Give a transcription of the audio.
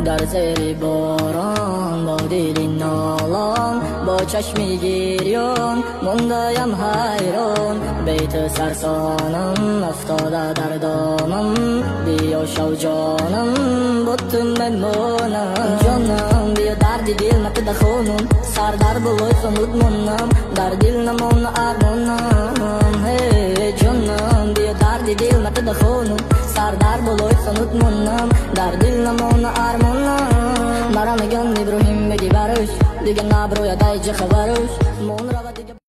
در زیر باران با دل نالان با چشمی گریان مونده‌ام حیران بیت سرسانم افتاده در دامم بیا شو جانم با تو میمانم جانم بیا درد دل نکده خونم سر در بلای سنود مونم در دل نمونه ارمانم هی جانم بیا درد دل نکده خونم سر در بلای سنود مونم در دل نمونه ارمانم مرا میگن ابراهیم بگی برش دیگه نبروید ای چه خبرش